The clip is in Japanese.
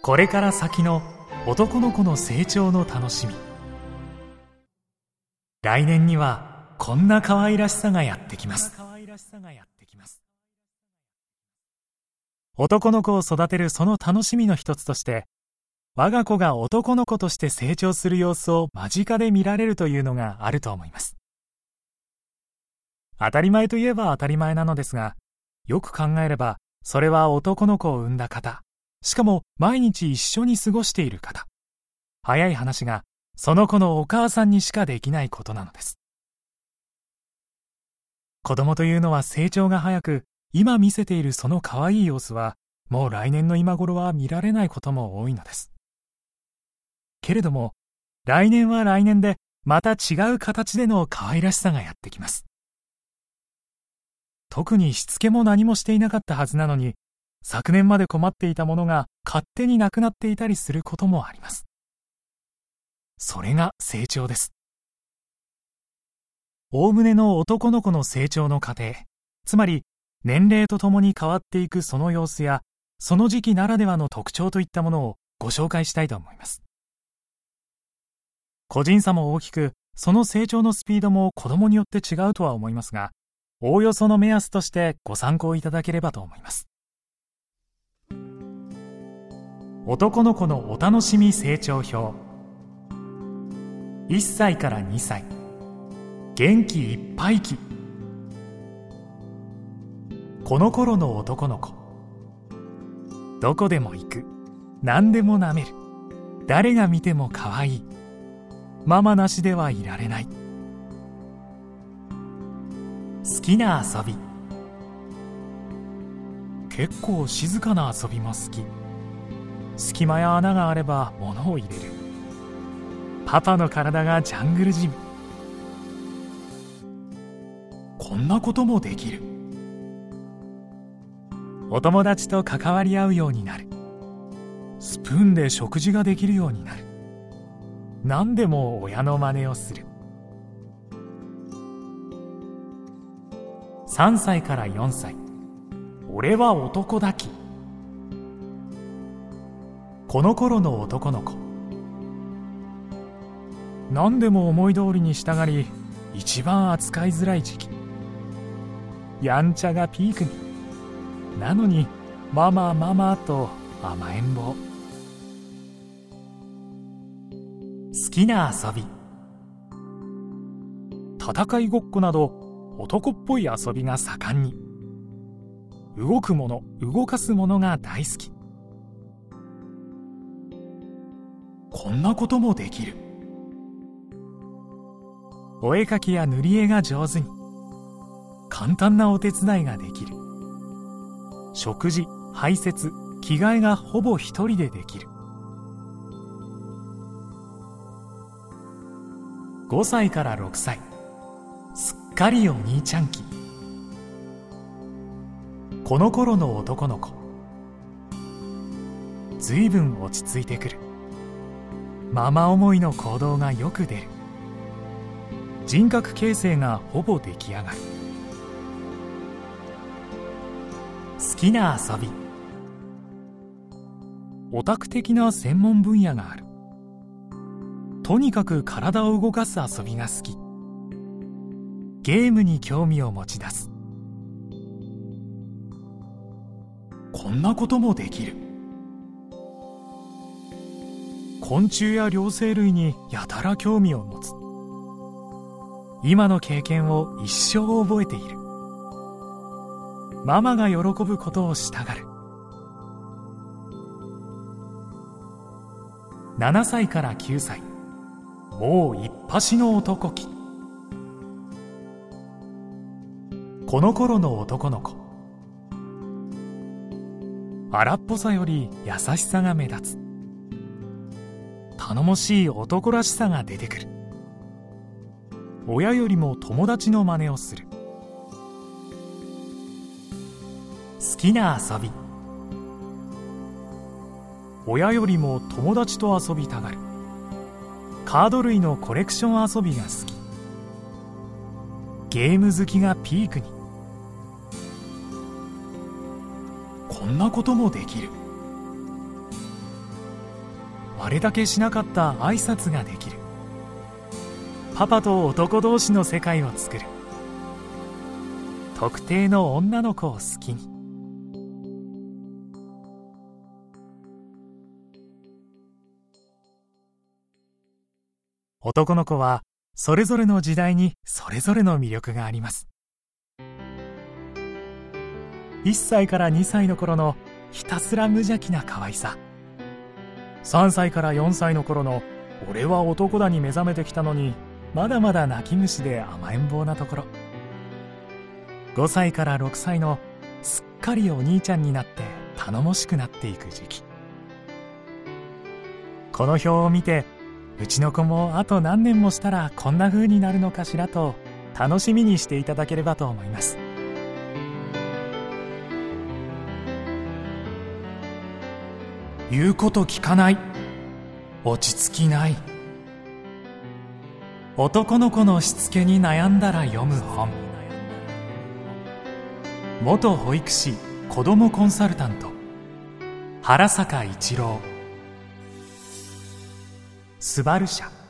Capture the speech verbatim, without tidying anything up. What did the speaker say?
これから先の男の子の成長の楽しみ。来年にはこんな可愛らしさがやってきます。男の子を育てるその楽しみの一つとして、我が子が男の子として成長する様子を間近で見られるというのがあると思います。当たり前といえば当たり前なのですが、よく考えればそれは男の子を産んだ方、しかも毎日一緒に過ごしている方、早い話がその子のお母さんにしかできないことなのです。子供というのは成長が早く、今見せているその可愛い様子はもう来年の今頃は見られないことも多いのです。けれども来年は来年でまた違う形での可愛らしさがやってきます。特にしつけも何もしていなかったはずなのに、昨年まで困っていたものが勝手になくなっていたりすることもあります。それが成長です。おおむねの男の子の成長の過程、つまり年齢とともに変わっていくその様子や、その時期ならではの特徴といったものをご紹介したいと思います。個人差も大きく、その成長のスピードも子供によって違うとは思いますが、おおよその目安としてご参考いただければと思います。男の子のお楽しみ成長表。いっさいからにさい、元気いっぱい期。この頃の男の子、どこでも行く、何でも舐める、誰が見ても可愛い、ママなしではいられない。好きな遊び、結構静かな遊びも好き。隙間や穴があれば物を入れる。パパの体がジャングルジム。こんなこともできる。お友達と関わり合うようになる。スプーンで食事ができるようになる。何でも親の真似をする。さんさいからよんさい、俺は男だき。この頃の男の子、何でも思い通りにしたがり、一番扱いづらい時期。やんちゃがピークに。なのにママママと甘えん坊。好きな遊び、戦いごっこなど男っぽい遊びが盛んに。動くもの、動かすものが大好き。こんなこともできる。お絵かきや塗り絵が上手に。簡単なお手伝いができる。食事、排泄、着替えがほぼ一人でできる。ごさいからろくさい、すっかりお兄ちゃん期。この頃の男の子、ずいぶん落ち着いてくる。ママ思いの行動がよく出る。人格形成がほぼ出来上がる。好きな遊び、オタク的な専門分野がある。とにかく体を動かす遊びが好き。ゲームに興味を持ち出す。こんなこともできる。昆虫や両生類にやたら興味を持つ。今の経験を一生覚えている。ママが喜ぶことをしたがる。ななさいからきゅうさい、もう一発の男期。この頃の男の子、荒っぽさより優しさが目立つ。頼もしい男らしさが出てくる。親よりも友達の真似をする。好きな遊び、親よりも友達と遊びたがる。カード類のコレクション遊びが好き。ゲーム好きがピークに。こんなこともできる。 あれだけしなかった挨拶ができる。パパと男同士の世界を作る。特定の女の子を好きに。男の子はそれぞれの時代にそれぞれの魅力があります。いっさいからにさいの頃のひたすら無邪気な可愛さ。さんさいからよんさいの頃の俺は男だに目覚めてきたのにまだまだ泣き虫で甘えん坊なところ。ごさいからろくさいのすっかりお兄ちゃんになって頼もしくなっていく時期。この表を見て、うちの子もあと何年もしたらこんな風になるのかしらと楽しみにしていただければと思います。言うこと聞かない、落ち着きない、男の子のしつけに悩んだら読む本。元保育士子どもコンサルタント原坂一郎。スバル社。